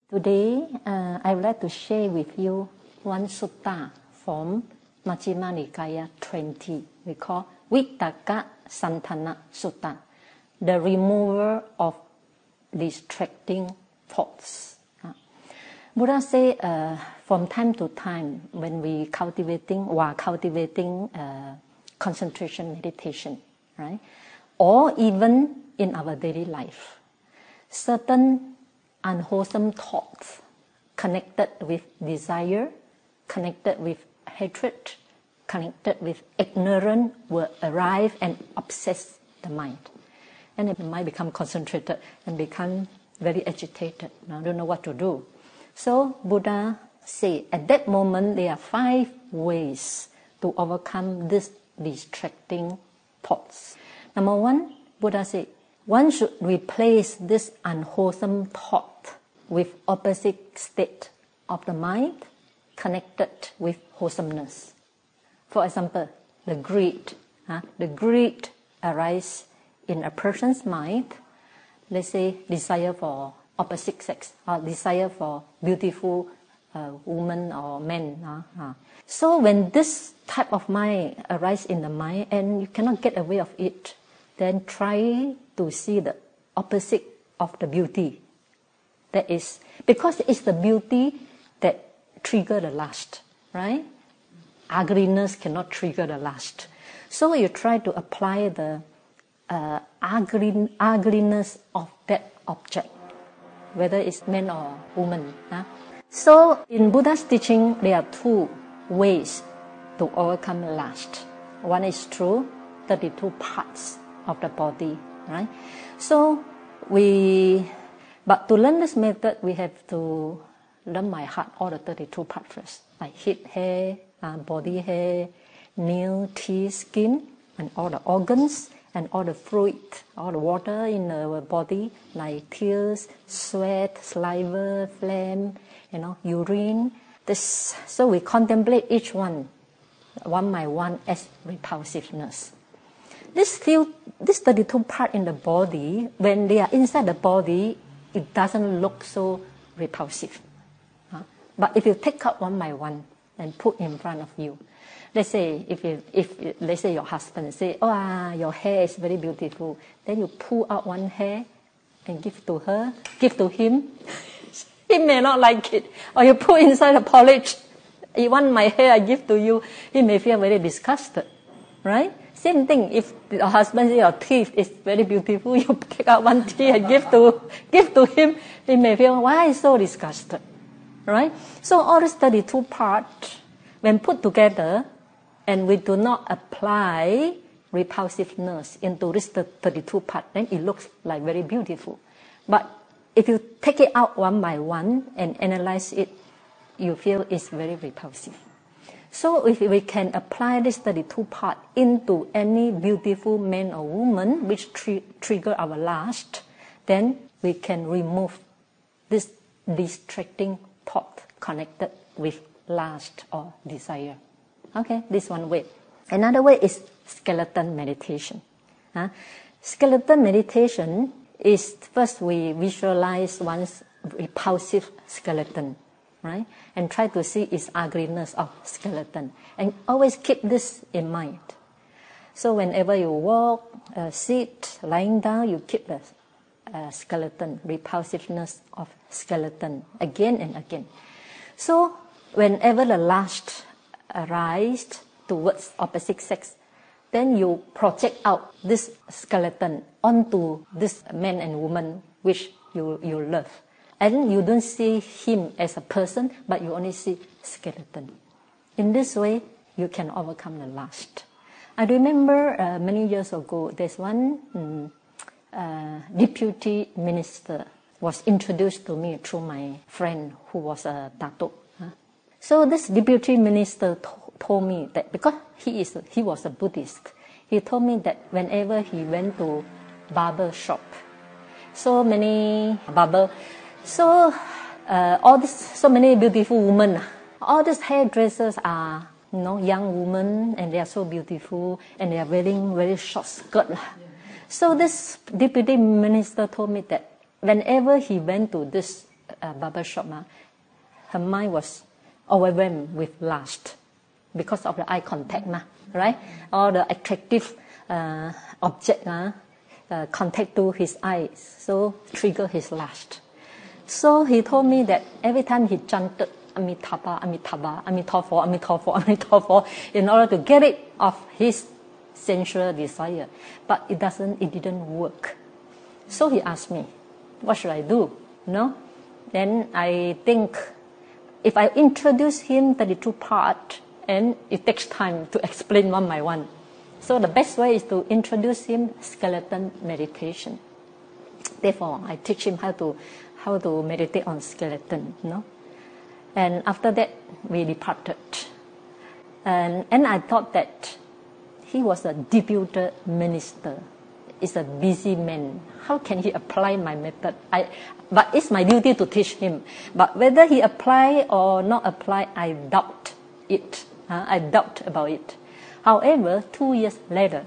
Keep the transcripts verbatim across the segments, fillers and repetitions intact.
Today, uh, I would like to share with you one sutta from Majjhima Nikaya twenty. We call Vitakka Santana Sutta, the remover of distracting thoughts. Uh, Buddha say, uh, from time to time, when we cultivating, while cultivating uh, concentration meditation, right, or even in our daily life, certain unwholesome thoughts connected with desire, connected with hatred, connected with ignorance will arrive and obsess the mind. And the mind become concentrated and become very agitated. Now don't know what to do. So Buddha say at that moment there are five ways to overcome these distracting thoughts. Number one, Buddha say, one should replace this unwholesome thought with opposite state of the mind connected with wholesomeness. For example, the greed. Huh? The greed arises in a person's mind, let's say desire for opposite sex, or desire for beautiful uh, woman or men. Uh, uh. So when this type of mind arises in the mind and you cannot get away of it, then try to see the opposite of the beauty. That is, because it's the beauty that trigger the lust, right? Ugliness cannot trigger the lust. So you try to apply the uh, ugly, ugliness of that object, whether it's man or woman. Huh? So in Buddha's teaching, there are two ways to overcome lust. One is through thirty-two parts of the body, right? So we, but to learn this method, we have to learn by heart all the thirty-two parts first, like head, hair, uh, body hair, nail, teeth, skin, and all the organs, and all the fluid, all the water in our body, like tears, sweat, saliva, phlegm, you know, urine. This, so we contemplate each one, one by one, as repulsiveness. This few, this thirty-two part in the body, when they are inside the body, it doesn't look so repulsive. Huh? But if you take out one by one and put in front of you, let's say if you, if let's say your husband say, "Oh, ah, your hair is very beautiful," then you pull out one hair and give to her, give to him. He may not like it, or you put inside a porridge. You want my hair, I give to you. He may feel very disgusted, right? Same thing, if your husband says your teeth is very beautiful, you take out one teeth and give to give to him, he may feel, why so disgusted, right? So all these thirty-two parts, when put together, and we do not apply repulsiveness into this thirty-two parts, then it looks like very beautiful. But if you take it out one by one and analyze it, you feel it's very repulsive. So if we can apply this thirty-two part into any beautiful man or woman which tri- trigger our lust, then we can remove this distracting thought connected with lust or desire. Okay, this one way. Another way is skeleton meditation. Huh? Skeleton meditation is first we visualize one's repulsive skeleton, right? And try to see its ugliness of skeleton. And always keep this in mind. So whenever you walk, uh, sit, lying down, you keep the uh, skeleton, repulsiveness of skeleton again and again. So whenever the lust arises towards opposite sex, then you project out this skeleton onto this man and woman which you, you love. And you don't see him as a person, but you only see skeleton. In this way, you can overcome the lust. I remember uh, many years ago, there's one um, uh, deputy minister was introduced to me through my friend who was a datuk. Huh? So this deputy minister to- told me that because he is a, he was a Buddhist, he told me that whenever he went to barber shop, so many barber. So, uh, all this, so many beautiful women, all these hairdressers are, you know, young women, and they are so beautiful, and they are wearing very short skirt. Yeah. So this deputy minister told me that whenever he went to this uh, barber shop, uh, her mind was overwhelmed with lust because of the eye contact, uh, right? All the attractive uh, object uh, uh, contact to his eyes, so trigger his lust. So he told me that every time he chanted Amitabha, Amitabha, Amitabha, Amitabha, Amitabha, in order to get it off his sensual desire, but it doesn't, it didn't work. So he asked me, what should I do? You know? Then I think if I introduce him thirty-two part, and it takes time to explain one by one. So the best way is to introduce him skeleton meditation. Therefore, I teach him how to how to meditate on skeleton, you know. And after that, we departed. And and I thought that he was a deputed minister. Is a busy man. How can he apply my method? I, but it's my duty to teach him. But whether he apply or not apply, I doubt it. Uh, I doubt about it. However, two years later,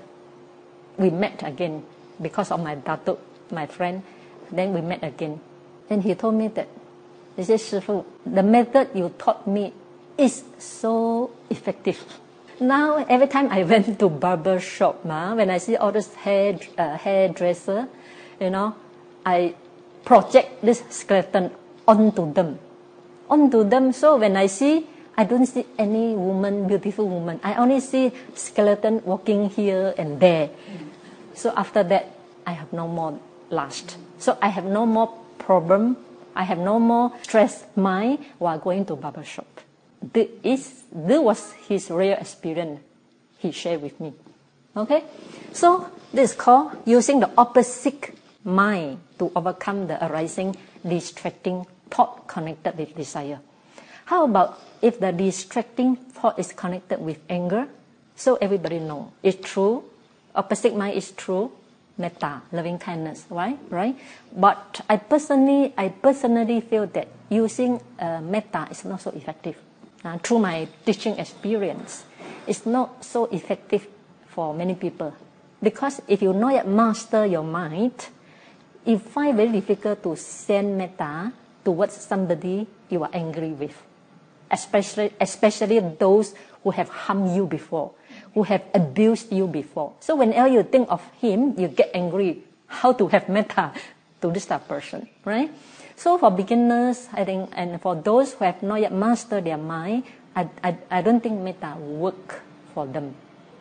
we met again because of my datuk, my friend. Then we met again. And he told me that, he said, Shifu, the method you taught me is so effective. Now, every time I went to barber shop, uh, when I see all this hair uh, hairdresser, you know, I project this skeleton onto them, onto them. So when I see, I don't see any woman, beautiful woman. I only see skeleton walking here and there. So after that, I have no more lust. So I have no more problem. I have no more stress mind while going to barber shop. This, is, this was his real experience he shared with me. Okay? So this is called using the opposite mind to overcome the arising, distracting thought connected with desire. How about if the distracting thought is connected with anger? So everybody knows it's true. Opposite mind is true. Metta, loving kindness, right? Right? But I personally, I personally feel that using uh, metta is not so effective. Uh, through my teaching experience, it's not so effective for many people. Because if you not yet master your mind, you find very difficult to send metta towards somebody you are angry with. Especially, especially those who have harmed you before, who have abused you before. So whenever you think of him, you get angry. How to have metta to this type of person, right? So for beginners, I think, and for those who have not yet mastered their mind, I, I, I don't think metta work for them.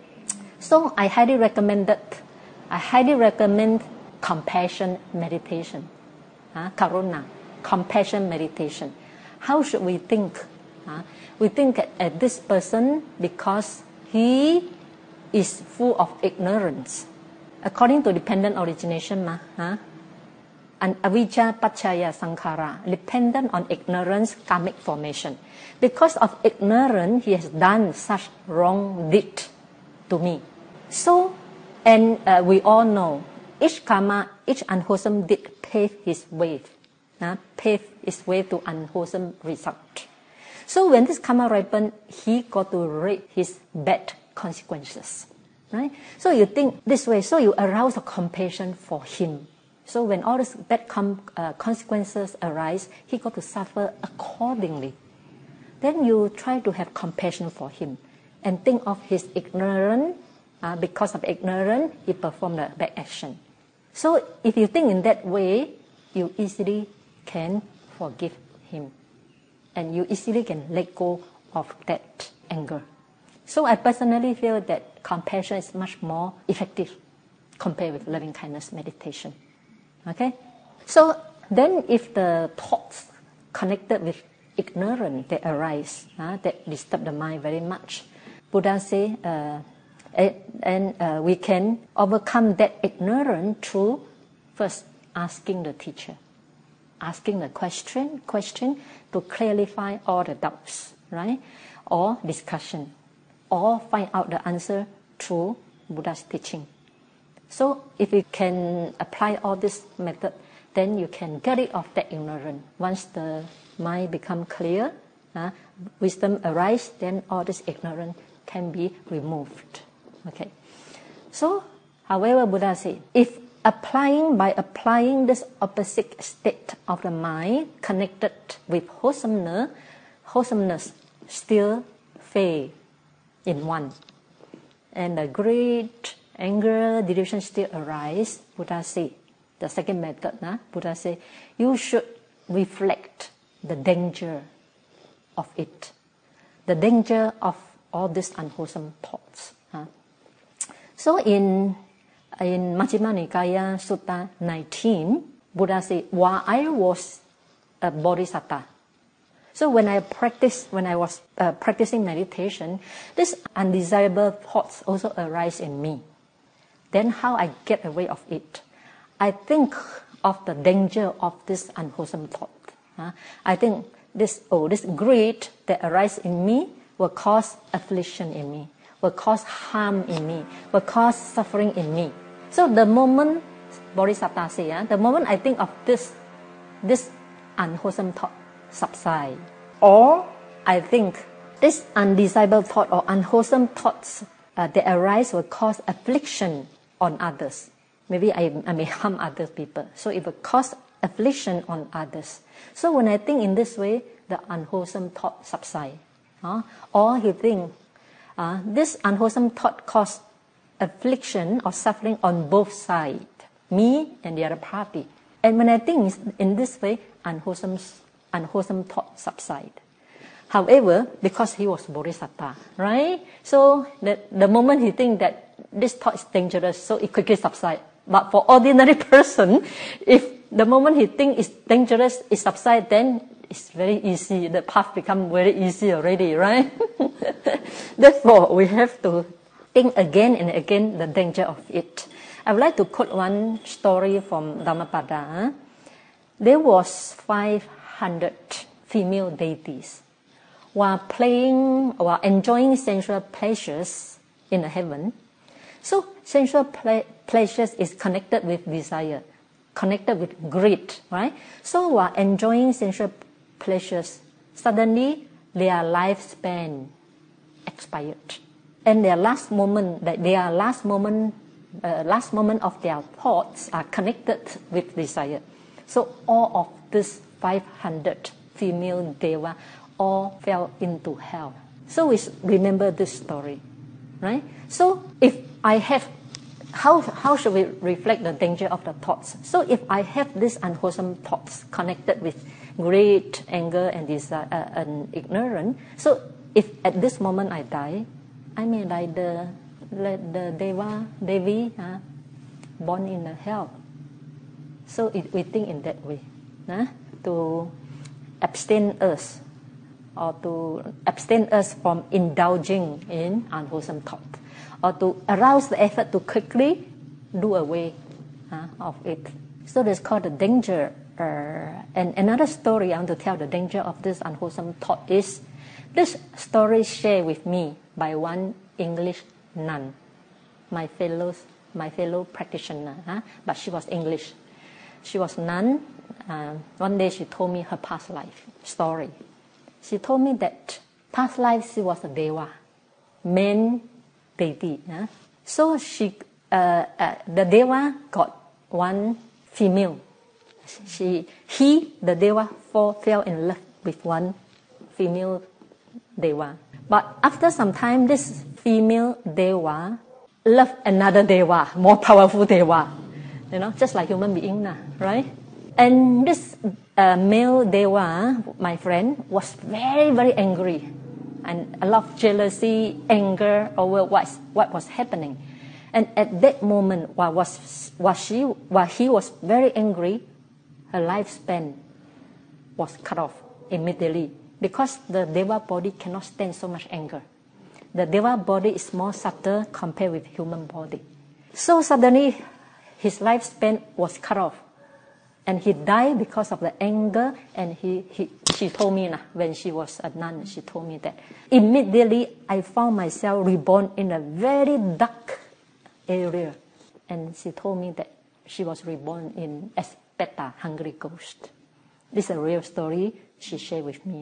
So I highly recommend it. I highly recommend compassion meditation, uh, karuna, compassion meditation. How should we think? Uh, we think at, at this person because he is full of ignorance. According to dependent origination, ma, huh? And avijja paccaya sankhara, dependent on ignorance, karmic formation. Because of ignorance, he has done such wrong deed to me. So, and uh, we all know, each karma, each unwholesome deed pave his way, uh, pave his way to unwholesome result. So when this karma ripen, he got to reap his bad consequences, right? So you think this way, so you arouse a compassion for him. So when all these bad com- uh, consequences arise, he got to suffer accordingly. Then you try to have compassion for him and think of his ignorance. Uh, because of ignorance, he performed a bad action. So if you think in that way, you easily can forgive him. And you easily can let go of that anger. So I personally feel that compassion is much more effective compared with loving kindness meditation. Okay? So then if the thoughts connected with ignorance that arise, uh, that disturb the mind very much, Buddha say, uh, and uh, we can overcome that ignorance through first asking the teacher, asking the question, question to clarify all the doubts, right? Or discussion, or find out the answer through Buddha's teaching. So if you can apply all this method, then you can get rid of that ignorance. Once the mind become clear, uh, wisdom arise, then all this ignorance can be removed. Okay. So, however, Buddha said, if applying by applying this opposite state of the mind connected with wholesomeness, wholesomeness still fail in one. And the great anger, delusion still arise. Buddha say, the second method, nah? Buddha say, you should reflect the danger of it, the danger of all these unwholesome thoughts. Huh? So in in Majjhima Nikaya Sutta nineteen, Buddha said, while I was a bodhisattva, so when I practice, when I was uh, practicing meditation, these undesirable thoughts also arise in me. Then how I get away of it? I think of the danger of this unwholesome thought. Huh? I think this, oh, this greed that arises in me will cause affliction in me, will cause harm in me, will cause suffering in me. So the moment, Bodhisattva say, uh, the moment I think of this, this unwholesome thought subside, or I think this undesirable thought or unwholesome thoughts uh, that arise will cause affliction on others. Maybe I, I may harm other people. So it will cause affliction on others. So when I think in this way, the unwholesome thought subside. Uh, or he think, uh, this unwholesome thought cause affliction or suffering on both sides, me and the other party. And when I think in this way, unwholesome, unwholesome thought subside. However, because he was Bodhisattva, right? So the, the moment he think that this thought is dangerous, so it quickly subside. But for ordinary person, if the moment he think it's dangerous, it subsides, then it's very easy. The path becomes very easy already, right? Therefore, we have to think again and again the danger of it. I would like to quote one story from Dhammapada. There was five hundred female deities while playing, while enjoying sensual pleasures in the heaven. So sensual ple- pleasures is connected with desire, connected with greed, right? So while enjoying sensual pleasures, suddenly their lifespan expired, and their last moment, that their last moment, uh, last moment of their thoughts are connected with desire. So all of these five hundred female deva all fell into hell. So we remember this story, right? So if I have, how how should we reflect the danger of the thoughts? So if I have these unwholesome thoughts connected with greed, anger, and desire, uh, and ignorance, so if at this moment I die, I may like the like the deva, devi, uh, born in the hell. So it, we think in that way, uh, to abstain us, or to abstain us from indulging in unwholesome thought, or to arouse the effort to quickly do away uh, of it. So that's called the danger. Uh, and another story I want to tell the danger of this unwholesome thought is, this story shared with me by one English nun, my fellows, my fellow practitioner, huh? But she was English. She was nun. Uh, one day she told me her past life story. She told me that past life she was a deva, main deity. Huh? So she, uh, uh, the deva got one female. She, he, the deva, fall, fell in love with one female deva. But after some time, this female deva loved another deva, more powerful deva. You know, just like human being, right? And this uh, male deva, my friend, was very, very angry, and a lot of jealousy, anger over what what was happening. And at that moment, while was while she while he was very angry, her lifespan was cut off immediately, because the deva body cannot stand so much anger. The deva body is more subtle compared with human body. So suddenly, his lifespan was cut off, and he died because of the anger. And he, he she told me, nah, when she was a nun, she told me that immediately I found myself reborn in a very dark area. And she told me that she was reborn in as Beta, hungry ghost. This is a real story she shared with me.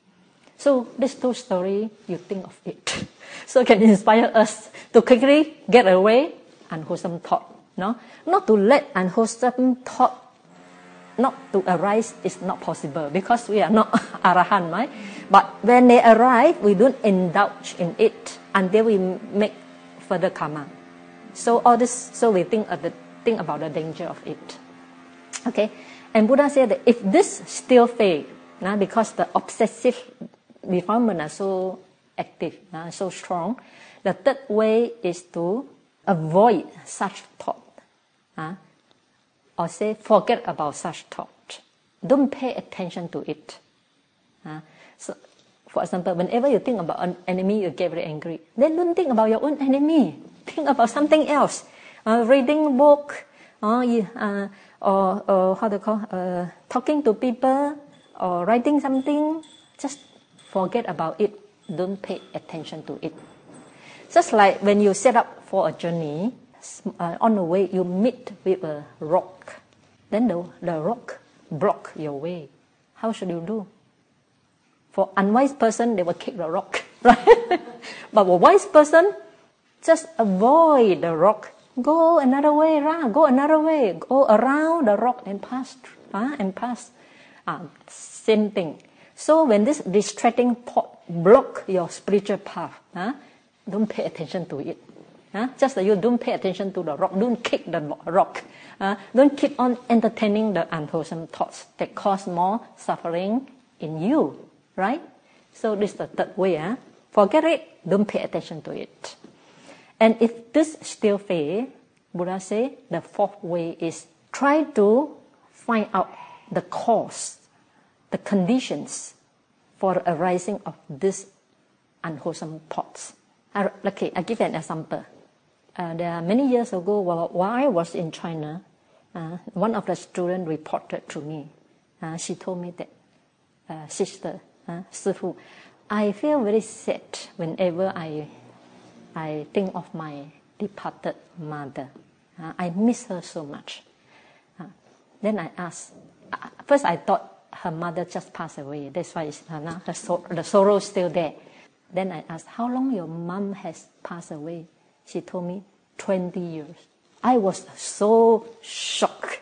So these two stories, you think of it. So it can inspire us to quickly get away unwholesome thought No, not to let unwholesome thought not to arise is not possible because we are not arahant, right? But when they arise, we don't indulge in it until we make further karma. So all this, so we think of the think about the danger of it. Okay, and Buddha said that if this still fail, nah, because the obsessive defilement are so active, nah, so strong, the third way is to avoid such thought. Nah, or say, forget about such thought. Don't pay attention to it. Uh, so, for example, whenever you think about an enemy, you get very angry. Then don't think about your own enemy. Think about something else. Uh, reading a book, uh, you, uh, or, or how to call, uh, talking to people, or writing something. Just forget about it. Don't pay attention to it. Just like when you set up for a journey, Uh, on the way you meet with a rock, then the, the rock block your way. How should you do? For unwise person, they will kick the rock, right? But a wise person, just avoid the rock. Go another way, right? Go another way. Go around the rock and pass, uh, and pass. Uh, same thing. So when this distracting thought block your spiritual path, uh, don't pay attention to it. Uh, just that you don't pay attention to the rock, don't kick the rock, uh, don't keep on entertaining the unwholesome thoughts that cause more suffering in you, right? So this is the third way. Huh? Forget it, don't pay attention to it. And if this still fail, Buddha say the fourth way is try to find out the cause, the conditions for the arising of these unwholesome thoughts. I, okay, I'll give you an example. Uh, there are many years ago, while, while I was in China, uh, one of the students reported to me. Uh, she told me that, uh, sister, uh, Sifu, I feel very sad whenever I, I think of my departed mother. Uh, I miss her so much. Uh, then I asked, uh, first I thought her mother just passed away. That's why it's, uh, her so, the sorrow is still there. Then I asked, how long your mom has passed away? She told me, twenty years. I was so shocked.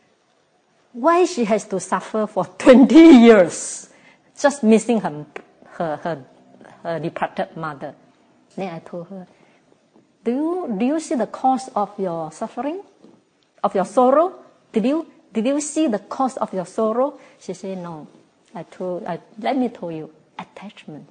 Why she has to suffer for twenty years? Just missing her, her, her, her departed mother. Then I told her, do you, do you see the cause of your suffering? Of your sorrow? Did you, did you see the cause of your sorrow? She said, no. I told, I, let me tell you, attachment.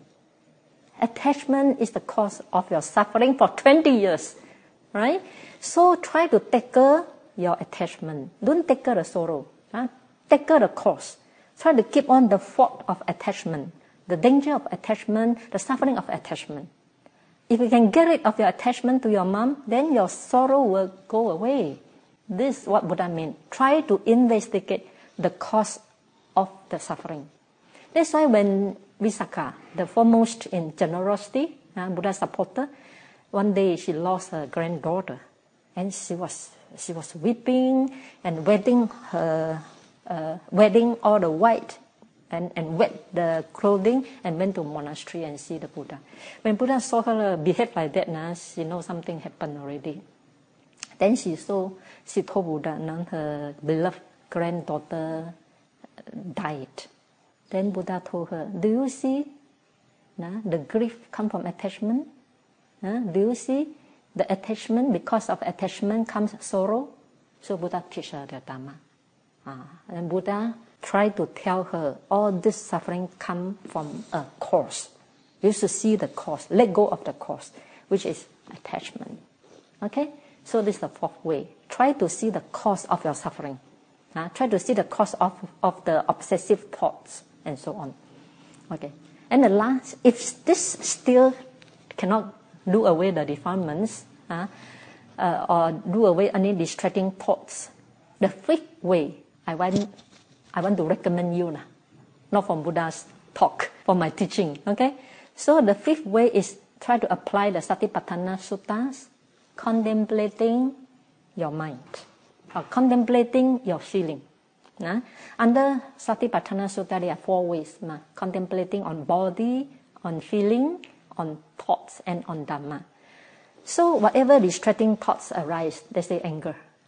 Attachment is the cause of your suffering for twenty years, right? So try to tackle your attachment. Don't tackle the sorrow. Huh? Tackle the cause. Try to keep on the fault of attachment, the danger of attachment, the suffering of attachment. If you can get rid of your attachment to your mom, then your sorrow will go away. This is what Buddha meant. Try to investigate the cause of the suffering. That's why when Visakha, the foremost in generosity, uh, Buddha's supporter, one day she lost her granddaughter, and she was she was weeping and wearing her uh, wearing all the white and and wet the clothing and went to monastery and see the Buddha. When Buddha saw her behave like that, nah, she know something happened already. Then she saw she told Buddha, nah, her beloved granddaughter died. Then Buddha told her, do you see nah, the grief come from attachment? Nah, do you see the attachment? Because of attachment comes sorrow. So Buddha teach her the Dhamma. Ah, and Buddha tried to tell her all this suffering come from a cause. You should see the cause. Let go of the cause, which is attachment. Okay? So this is the fourth way. Try to see the cause of your suffering. Uh, try to see the cause of, of the obsessive thoughts and so on. Okay. And the last, if this still cannot do away the defilements, uh, uh, or do away any distracting thoughts, the fifth way I want, I want to recommend you, nah, not from Buddha's talk, from my teaching. Okay. So the fifth way is try to apply the Satipatthana Suttas, contemplating your mind, or contemplating your feeling. Nah? Under Satipatthana Sutta, there are four ways. Nah? Contemplating on body, on feeling, on thoughts, and on Dhamma. So whatever distracting thoughts arise, they say anger.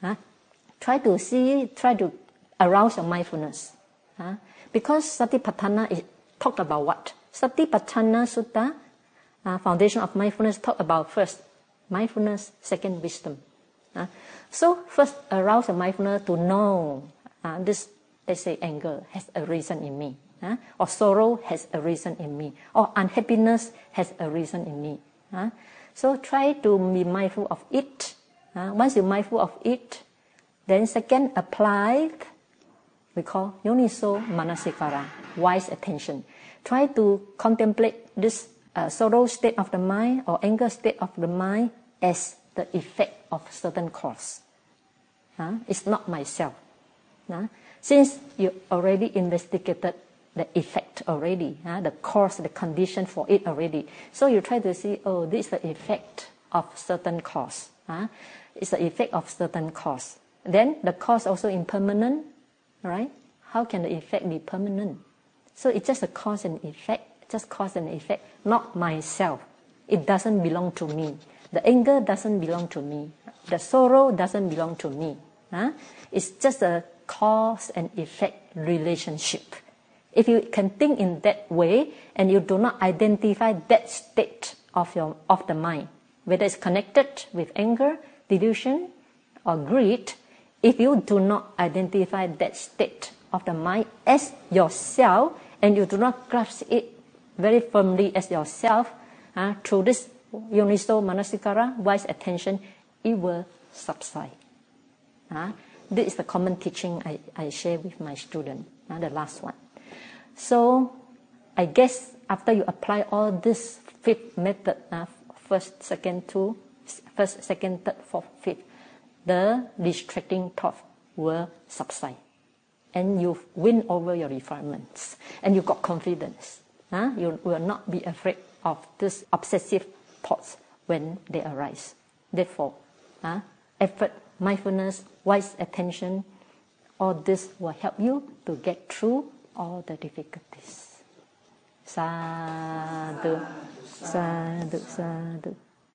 Huh? Try to see, try to arouse your mindfulness. Huh? Because Satipatthana is talk about what? Satipatthana Sutta, uh, foundation of mindfulness, talk about first mindfulness, second wisdom. Uh, so first arouse your mindfulness to know uh, this, let's say anger has a reason in me, uh, or sorrow has a reason in me, or unhappiness has a reason in me. Uh. So try to be mindful of it. Uh, once you're mindful of it, then second apply, we call Yoniso Manasikara, wise attention. Try to contemplate this uh, sorrow state of the mind or anger state of the mind as the effect of certain cause. Uh, it's not myself. Uh, since you already investigated the effect already, uh, the cause, the condition for it already. So you try to see, oh, this is the effect of certain cause. Uh, it's the effect of certain cause. Then the cause also impermanent, right? How can the effect be permanent? So it's just a cause and effect, just cause and effect, not myself. It doesn't belong to me. The anger doesn't belong to me. The sorrow doesn't belong to me. Huh? It's just a cause and effect relationship. If you can think in that way and you do not identify that state of your of the mind, whether it's connected with anger, delusion, or greed, if you do not identify that state of the mind as yourself and you do not grasp it very firmly as yourself, uh, through this Yoniso Manasikara, wise attention, it will subside. Uh, this is the common teaching I, I share with my student, uh, the last one. So I guess after you apply all this fifth method, uh, first, second, two, first, second, third, fourth, fifth, the distracting thought will subside. And you win over your refinements. And you got confidence. Huh? You will not be afraid of these obsessive thoughts when they arise. Therefore, huh, effort, mindfulness, wise attention, all this will help you to get through all the difficulties. Sadhu, sadhu, sadhu.